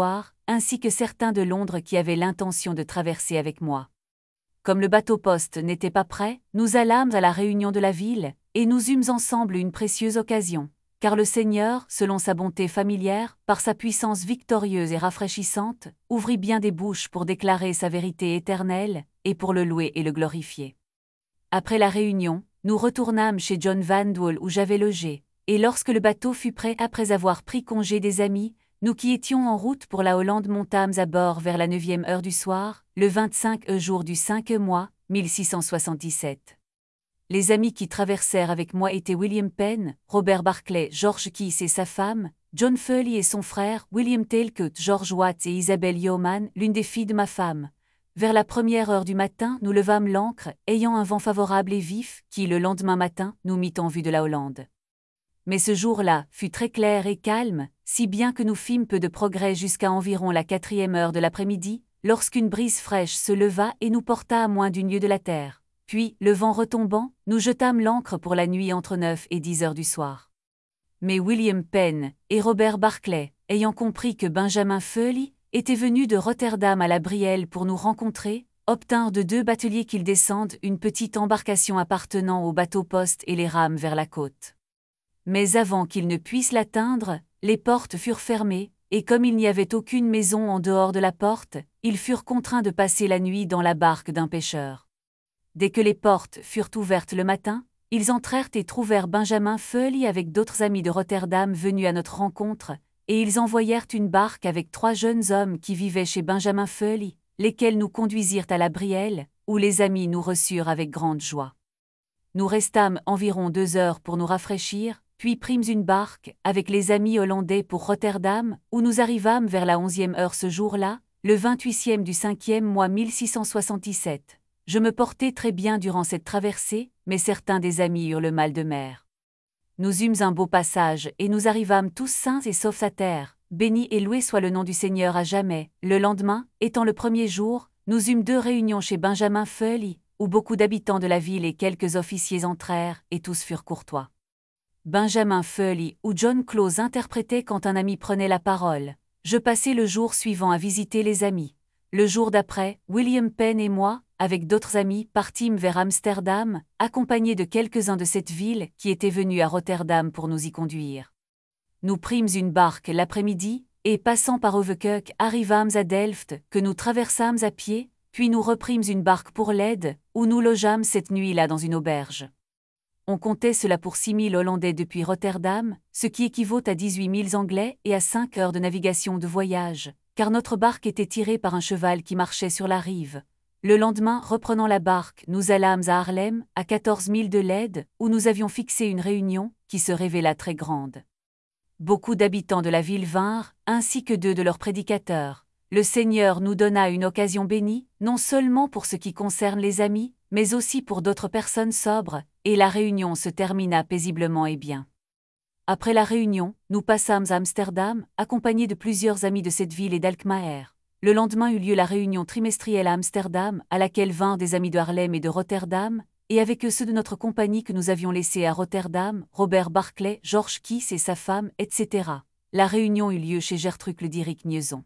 ainsi que certains de Londres qui avaient l'intention de traverser avec moi. Comme le bateau-poste n'était pas prêt, nous allâmes à la réunion de la ville, et nous eûmes ensemble une précieuse occasion, car le Seigneur, selon sa bonté familière, par sa puissance victorieuse et rafraîchissante, ouvrit bien des bouches pour déclarer sa vérité éternelle, et pour le louer et le glorifier. Après la réunion, nous retournâmes chez John Van Dwell où j'avais logé, et lorsque le bateau fut prêt après avoir pris congé des amis, nous qui étions en route pour la Hollande montâmes à bord vers la 9e heure du soir, le 25 jour du 5 mois, 1677. Les amis qui traversèrent avec moi étaient William Penn, Robert Barclay, George Keyes et sa femme, John Foley et son frère, William Talcott, George Watts et Isabelle Yeoman, l'une des filles de ma femme. Vers la 1e heure du matin, nous levâmes l'ancre, ayant un vent favorable et vif, qui, le lendemain matin, nous mit en vue de la Hollande. Mais ce jour-là fut très clair et calme, si bien que nous fîmes peu de progrès jusqu'à environ la 4e heure de l'après-midi, lorsqu'une brise fraîche se leva et nous porta à moins d'une lieue de la terre. Puis, le vent retombant, nous jetâmes l'ancre pour la nuit entre 9 et 10 heures du soir. Mais William Penn et Robert Barclay, ayant compris que Benjamin Foley était venu de Rotterdam à la Brielle pour nous rencontrer, obtinrent de 2 bateliers qu'ils descendent une petite embarcation appartenant au bateau-poste et les rament vers la côte. Mais avant qu'ils ne puissent l'atteindre, les portes furent fermées, et comme il n'y avait aucune maison en dehors de la porte, ils furent contraints de passer la nuit dans la barque d'un pêcheur. Dès que les portes furent ouvertes le matin, ils entrèrent et trouvèrent Benjamin Foley avec d'autres amis de Rotterdam venus à notre rencontre, et ils envoyèrent une barque avec 3 jeunes hommes qui vivaient chez Benjamin Foley, lesquels nous conduisirent à la Brielle, où les amis nous reçurent avec grande joie. Nous restâmes environ 2 heures pour nous rafraîchir, puis prîmes une barque, avec les amis hollandais pour Rotterdam, où nous arrivâmes vers la 11e heure ce jour-là, le 28e du 5e mois 1677. Je me portai très bien durant cette traversée, mais certains des amis eurent le mal de mer. Nous eûmes un beau passage, et nous arrivâmes tous sains et saufs à terre, béni et loué soit le nom du Seigneur à jamais. Le lendemain, étant le 1er jour, nous eûmes 2 réunions chez Benjamin Foley, où beaucoup d'habitants de la ville et quelques officiers entrèrent, et tous furent courtois. Benjamin Foley ou John Close interprétait quand un ami prenait la parole. Je passai le jour suivant à visiter les amis. Le jour d'après, William Penn et moi, avec d'autres amis, partîmes vers Amsterdam, accompagnés de quelques-uns de cette ville qui étaient venus à Rotterdam pour nous y conduire. Nous prîmes une barque l'après-midi, et passant par Overkirk, arrivâmes à Delft, que nous traversâmes à pied, puis nous reprîmes une barque pour Leyde, où nous logeâmes cette nuit-là dans une auberge. On comptait cela pour 6 000 Hollandais depuis Rotterdam, ce qui équivaut à 18 000 Anglais et à 5 heures de navigation de voyage, car notre barque était tirée par un cheval qui marchait sur la rive. Le lendemain, reprenant la barque, nous allâmes à Haarlem, à 14 000 de Leyde, où nous avions fixé une réunion, qui se révéla très grande. Beaucoup d'habitants de la ville vinrent, ainsi que 2 de leurs prédicateurs. Le Seigneur nous donna une occasion bénie, non seulement pour ce qui concerne les amis, mais aussi pour d'autres personnes sobres, et la réunion se termina paisiblement et bien. Après la réunion, nous passâmes à Amsterdam, accompagnés de plusieurs amis de cette ville et d'Alkmaar. Le lendemain eut lieu la réunion trimestrielle à Amsterdam, à laquelle vinrent des amis de Haarlem et de Rotterdam, et avec eux ceux de notre compagnie que nous avions laissés à Rotterdam, Robert Barclay, George Keyes et sa femme, etc. La réunion eut lieu chez Gertrude Dierick Niezon.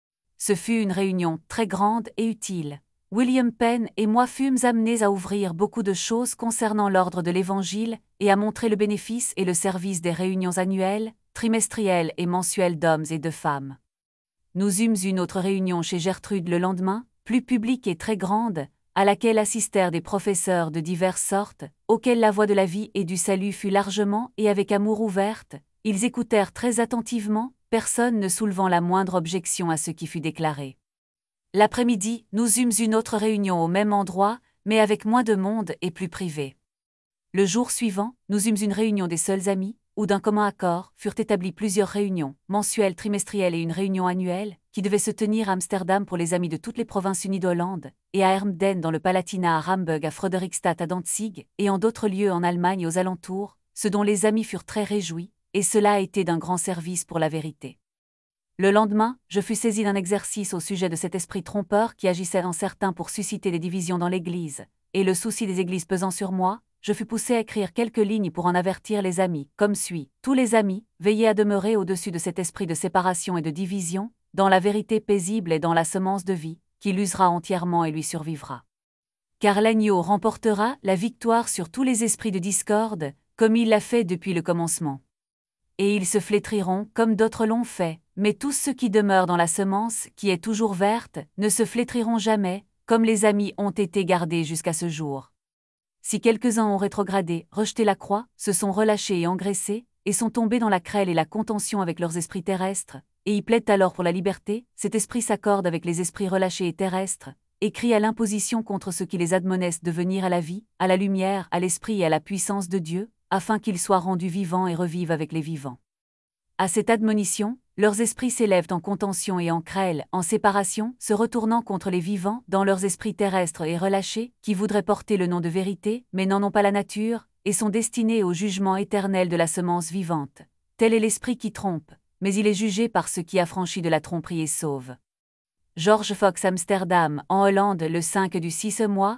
Ce fut une réunion très grande et utile. William Penn et moi fûmes amenés à ouvrir beaucoup de choses concernant l'ordre de l'Évangile et à montrer le bénéfice et le service des réunions annuelles, trimestrielles et mensuelles d'hommes et de femmes. Nous eûmes une autre réunion chez Gertrude le lendemain, plus publique et très grande, à laquelle assistèrent des professeurs de diverses sortes, auxquels la voix de la vie et du salut fut largement et avec amour ouverte. Ils écoutèrent très attentivement, personne ne soulevant la moindre objection à ce qui fut déclaré. L'après-midi, nous eûmes une autre réunion au même endroit, mais avec moins de monde et plus privée. Le jour suivant, nous eûmes une réunion des seuls amis, où d'un commun accord furent établies plusieurs réunions, mensuelles, trimestrielles et une réunion annuelle, qui devait se tenir à Amsterdam pour les amis de toutes les provinces unies d'Hollande, et à Hermden dans le Palatinat à Ramburg, à Frederikstad à Dantzig, et en d'autres lieux en Allemagne et aux alentours, ce dont les amis furent très réjouis, et cela a été d'un grand service pour la vérité. Le lendemain, je fus saisi d'un exercice au sujet de cet esprit trompeur qui agissait en certains pour susciter des divisions dans l'Église, et le souci des Églises pesant sur moi, je fus poussé à écrire quelques lignes pour en avertir les amis, comme suit. Tous les amis, veillez à demeurer au-dessus de cet esprit de séparation et de division, dans la vérité paisible et dans la semence de vie, qui l'usera entièrement et lui survivra. Car l'agneau remportera la victoire sur tous les esprits de discorde, comme il l'a fait depuis le commencement. Et ils se flétriront comme d'autres l'ont fait, mais tous ceux qui demeurent dans la semence, qui est toujours verte, ne se flétriront jamais, comme les amis ont été gardés jusqu'à ce jour. Si quelques-uns ont rétrogradé, rejeté la croix, se sont relâchés et engraissés, et sont tombés dans la crêle et la contention avec leurs esprits terrestres, et y plaident alors pour la liberté, cet esprit s'accorde avec les esprits relâchés et terrestres, et crie à l'imposition contre ceux qui les admonessent de venir à la vie, à la lumière, à l'esprit et à la puissance de Dieu, afin qu'ils soient rendus vivants et revivent avec les vivants. À cette admonition, leurs esprits s'élèvent en contention et en crêle, en séparation, se retournant contre les vivants, dans leurs esprits terrestres et relâchés, qui voudraient porter le nom de vérité, mais n'en ont pas la nature, et sont destinés au jugement éternel de la semence vivante. Tel est l'esprit qui trompe, mais il est jugé par ceux qui affranchit de la tromperie et sauve. George Fox, Amsterdam, en Hollande, le 5 du 6 mois,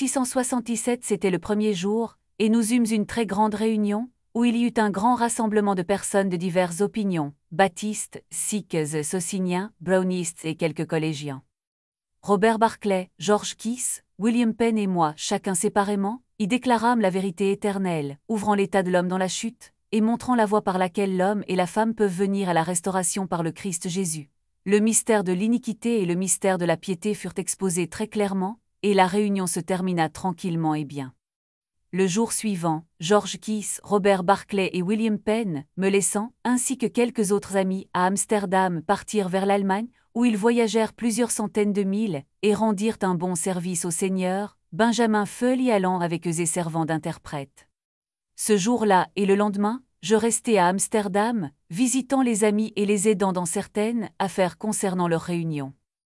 1677, c'était le premier jour, et nous eûmes une très grande réunion, où il y eut un grand rassemblement de personnes de diverses opinions, baptistes, sikhs, sociniens, brownistes et quelques collégiens. Robert Barclay, George Kiss, William Penn et moi, chacun séparément, y déclarâmes la vérité éternelle, ouvrant l'état de l'homme dans la chute, et montrant la voie par laquelle l'homme et la femme peuvent venir à la restauration par le Christ Jésus. Le mystère de l'iniquité et le mystère de la piété furent exposés très clairement, et la réunion se termina tranquillement et bien. Le jour suivant, George Kiss, Robert Barclay et William Penn, me laissant, ainsi que quelques autres amis, à Amsterdam partirent vers l'Allemagne, où ils voyagèrent plusieurs centaines de milles, et rendirent un bon service au Seigneur, Benjamin Foley allant avec eux et servant d'interprète. Ce jour-là et le lendemain, je restai à Amsterdam, visitant les amis et les aidant dans certaines affaires concernant leur réunion.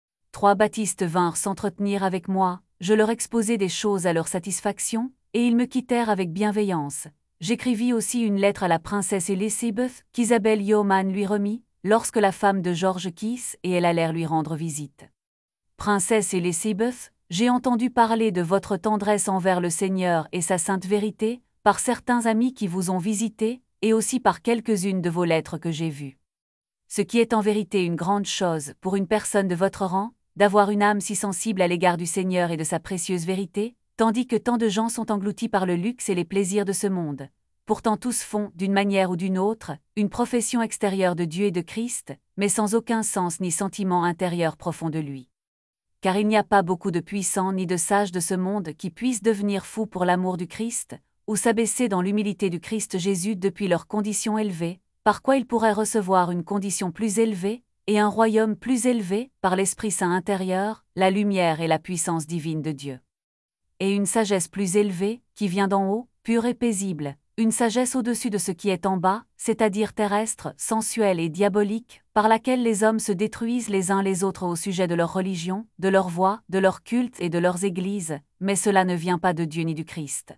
3 baptistes vinrent s'entretenir avec moi, je leur exposai des choses à leur satisfaction, et ils me quittèrent avec bienveillance. J'écrivis aussi une lettre à la princesse Elizabeth, qu'Isabelle Yeoman lui remit, lorsque la femme de George Kiss et elle allèrent lui rendre visite. Princesse Elizabeth, j'ai entendu parler de votre tendresse envers le Seigneur et sa sainte vérité, par certains amis qui vous ont visité, et aussi par quelques-unes de vos lettres que j'ai vues. Ce qui est en vérité une grande chose pour une personne de votre rang, d'avoir une âme si sensible à l'égard du Seigneur et de sa précieuse vérité, tandis que tant de gens sont engloutis par le luxe et les plaisirs de ce monde. Pourtant tous font, d'une manière ou d'une autre, une profession extérieure de Dieu et de Christ, mais sans aucun sens ni sentiment intérieur profond de lui. Car il n'y a pas beaucoup de puissants ni de sages de ce monde qui puissent devenir fous pour l'amour du Christ, ou s'abaisser dans l'humilité du Christ Jésus depuis leur condition élevée, par quoi ils pourraient recevoir une condition plus élevée, et un royaume plus élevé, par l'Esprit Saint intérieur, la lumière et la puissance divine de Dieu. Et une sagesse plus élevée, qui vient d'en haut, pure et paisible, une sagesse au-dessus de ce qui est en bas, c'est-à-dire terrestre, sensuelle et diabolique, par laquelle les hommes se détruisent les uns les autres au sujet de leur religion, de leur voie, de leur culte et de leurs églises, mais cela ne vient pas de Dieu ni du Christ.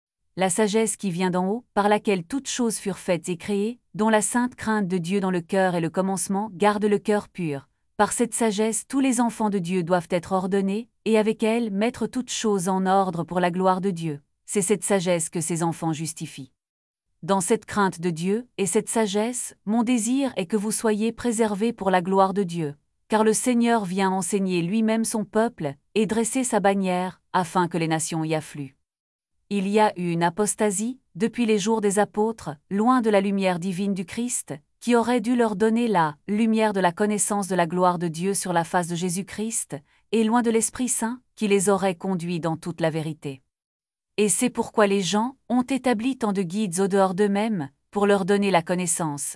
La sagesse qui vient d'en haut, par laquelle toutes choses furent faites et créées, dont la sainte crainte de Dieu dans le cœur est le commencement, garde le cœur pur. Par cette sagesse, tous les enfants de Dieu doivent être ordonnés, et avec elle mettre toutes choses en ordre pour la gloire de Dieu. C'est cette sagesse que ces enfants justifient. Dans cette crainte de Dieu et cette sagesse, mon désir est que vous soyez préservés pour la gloire de Dieu, car le Seigneur vient enseigner lui-même son peuple et dresser sa bannière, afin que les nations y affluent. Il y a eu une apostasie, depuis les jours des apôtres, loin de la lumière divine du Christ, qui aurait dû leur donner la lumière de la connaissance de la gloire de Dieu sur la face de Jésus-Christ, et loin de l'Esprit Saint, qui les aurait conduits dans toute la vérité. Et c'est pourquoi les gens ont établi tant de guides au dehors d'eux-mêmes, pour leur donner la connaissance.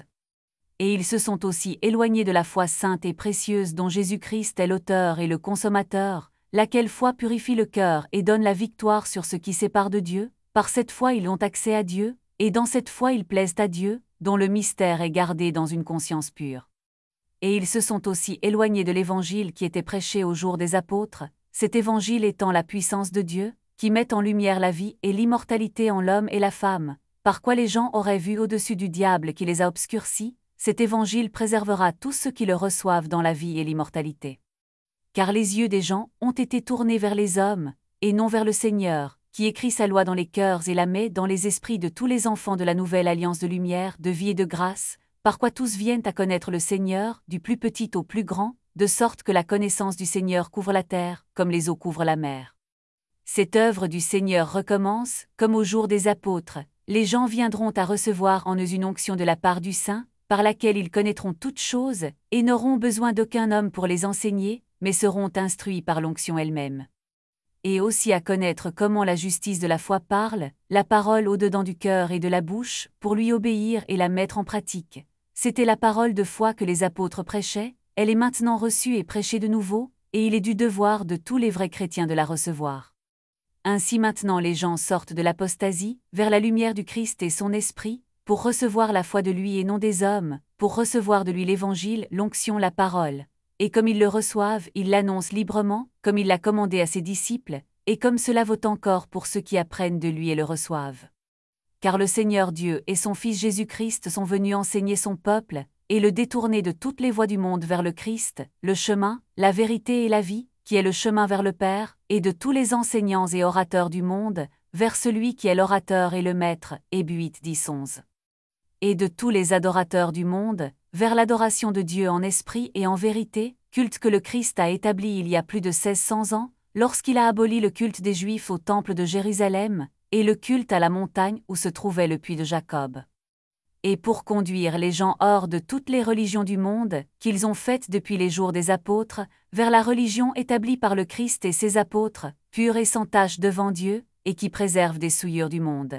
Et ils se sont aussi éloignés de la foi sainte et précieuse dont Jésus-Christ est l'auteur et le consommateur, laquelle foi purifie le cœur et donne la victoire sur ce qui sépare de Dieu. Par cette foi ils ont accès à Dieu, et dans cette foi ils plaisent à Dieu, dont le mystère est gardé dans une conscience pure. Et ils se sont aussi éloignés de l'évangile qui était prêché au jour des apôtres, cet évangile étant la puissance de Dieu, qui met en lumière la vie et l'immortalité en l'homme et la femme, par quoi les gens auraient vu au-dessus du diable qui les a obscurcis. Cet évangile préservera tous ceux qui le reçoivent dans la vie et l'immortalité. Car les yeux des gens ont été tournés vers les hommes, et non vers le Seigneur, qui écrit sa loi dans les cœurs et la met dans les esprits de tous les enfants de la nouvelle alliance de lumière, de vie et de grâce, par quoi tous viennent à connaître le Seigneur, du plus petit au plus grand, de sorte que la connaissance du Seigneur couvre la terre, comme les eaux couvrent la mer. Cette œuvre du Seigneur recommence, comme au jour des apôtres. Les gens viendront à recevoir en eux une onction de la part du Saint, par laquelle ils connaîtront toutes choses, et n'auront besoin d'aucun homme pour les enseigner, mais seront instruits par l'onction elle-même. Et aussi à connaître comment la justice de la foi parle, la parole au-dedans du cœur et de la bouche, pour lui obéir et la mettre en pratique. C'était la parole de foi que les apôtres prêchaient, elle est maintenant reçue et prêchée de nouveau, et il est du devoir de tous les vrais chrétiens de la recevoir. Ainsi maintenant les gens sortent de l'apostasie, vers la lumière du Christ et son esprit, pour recevoir la foi de lui et non des hommes, pour recevoir de lui l'évangile, l'onction, la parole. Et comme ils le reçoivent, ils l'annoncent librement, comme il l'a commandé à ses disciples, et comme cela vaut encore pour ceux qui apprennent de lui et le reçoivent. Car le Seigneur Dieu et son Fils Jésus-Christ sont venus enseigner son peuple, et le détourner de toutes les voies du monde vers le Christ, le chemin, la vérité et la vie, qui est le chemin vers le Père, et de tous les enseignants et orateurs du monde, vers celui qui est l'orateur et le maître, Hébreux 10:11. Et de tous les adorateurs du monde, vers l'adoration de Dieu en esprit et en vérité, culte que le Christ a établi il y a plus de 1600 ans, lorsqu'il a aboli le culte des Juifs au temple de Jérusalem, et le culte à la montagne où se trouvait le puits de Jacob. Et pour conduire les gens hors de toutes les religions du monde, qu'ils ont faites depuis les jours des apôtres, vers la religion établie par le Christ et ses apôtres, pure et sans tache devant Dieu, et qui préserve des souillures du monde.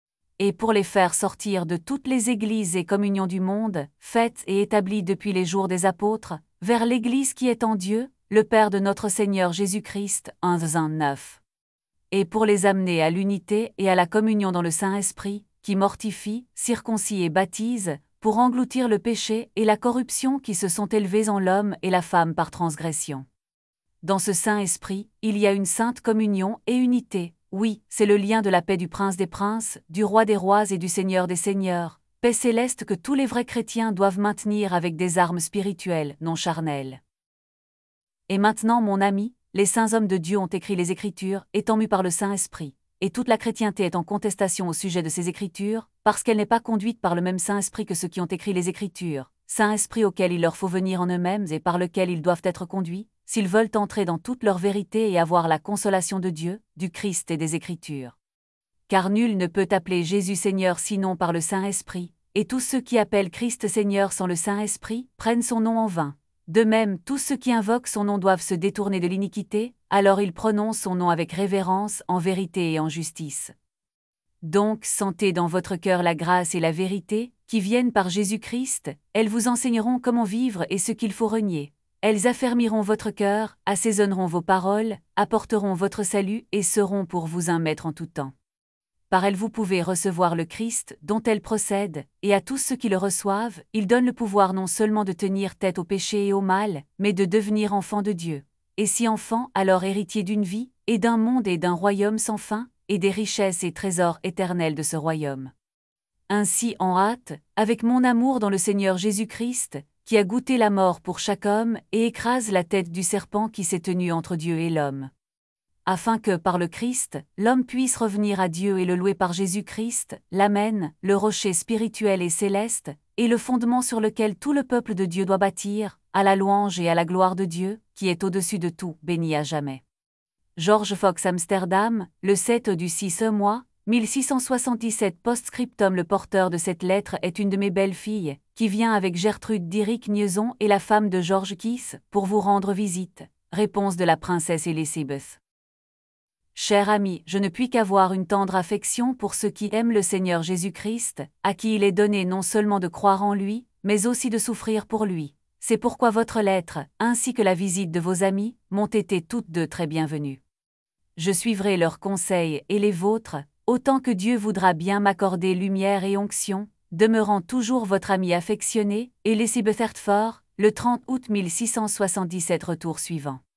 Et pour les faire sortir de toutes les églises et communions du monde, faites et établies depuis les jours des apôtres, vers l'Église qui est en Dieu, le Père de notre Seigneur Jésus-Christ, 1:9. Et pour les amener à l'unité et à la communion dans le Saint-Esprit, qui mortifie, circoncis et baptise, pour engloutir le péché et la corruption qui se sont élevés en l'homme et la femme par transgression. Dans ce Saint-Esprit, il y a une sainte communion et unité, oui, c'est le lien de la paix du Prince des Princes, du Roi des Rois et du Seigneur des Seigneurs, paix céleste que tous les vrais chrétiens doivent maintenir avec des armes spirituelles, non charnelles. Et maintenant, mon ami, les saints hommes de Dieu ont écrit les Écritures, étant mus par le Saint-Esprit. Et toute la chrétienté est en contestation au sujet de ces Écritures, parce qu'elle n'est pas conduite par le même Saint-Esprit que ceux qui ont écrit les Écritures, Saint-Esprit auquel il leur faut venir en eux-mêmes et par lequel ils doivent être conduits, s'ils veulent entrer dans toute leur vérité et avoir la consolation de Dieu, du Christ et des Écritures. Car nul ne peut appeler Jésus Seigneur sinon par le Saint-Esprit, et tous ceux qui appellent Christ Seigneur sans le Saint-Esprit prennent son nom en vain. De même, tous ceux qui invoquent son nom doivent se détourner de l'iniquité, alors ils prononcent son nom avec révérence, en vérité et en justice. Donc, sentez dans votre cœur la grâce et la vérité, qui viennent par Jésus-Christ, elles vous enseigneront comment vivre et ce qu'il faut renier. Elles affermiront votre cœur, assaisonneront vos paroles, apporteront votre salut et seront pour vous un maître en tout temps. Par elles vous pouvez recevoir le Christ, dont elles procèdent, et à tous ceux qui le reçoivent, il donne le pouvoir non seulement de tenir tête au péché et au mal, mais de devenir enfants de Dieu. Et si enfants, alors héritiers d'une vie, et d'un monde et d'un royaume sans fin, et des richesses et trésors éternels de ce royaume. Ainsi en hâte, avec mon amour dans le Seigneur Jésus-Christ, qui a goûté la mort pour chaque homme, et écrase la tête du serpent qui s'est tenu entre Dieu et l'homme. Afin que, par le Christ, l'homme puisse revenir à Dieu et le louer par Jésus-Christ, l'Amen, le rocher spirituel et céleste, et le fondement sur lequel tout le peuple de Dieu doit bâtir, à la louange et à la gloire de Dieu, qui est au-dessus de tout, béni à jamais. George Fox Amsterdam, le 7 du 6 mois, 1677 post-scriptum. Le porteur de cette lettre est une de mes belles-filles, qui vient avec Gertrude d'Iric Niezon et la femme de George Kiss, pour vous rendre visite. Réponse de la princesse Elizabeth. Cher ami, je ne puis qu'avoir une tendre affection pour ceux qui aiment le Seigneur Jésus-Christ, à qui il est donné non seulement de croire en lui, mais aussi de souffrir pour lui. C'est pourquoi votre lettre, ainsi que la visite de vos amis, m'ont été toutes deux très bienvenues. Je suivrai leurs conseils et les vôtres, autant que Dieu voudra bien m'accorder lumière et onction, demeurant toujours votre ami affectionné, Elizabeth Hertford, le 30 août 1677. Retour suivant.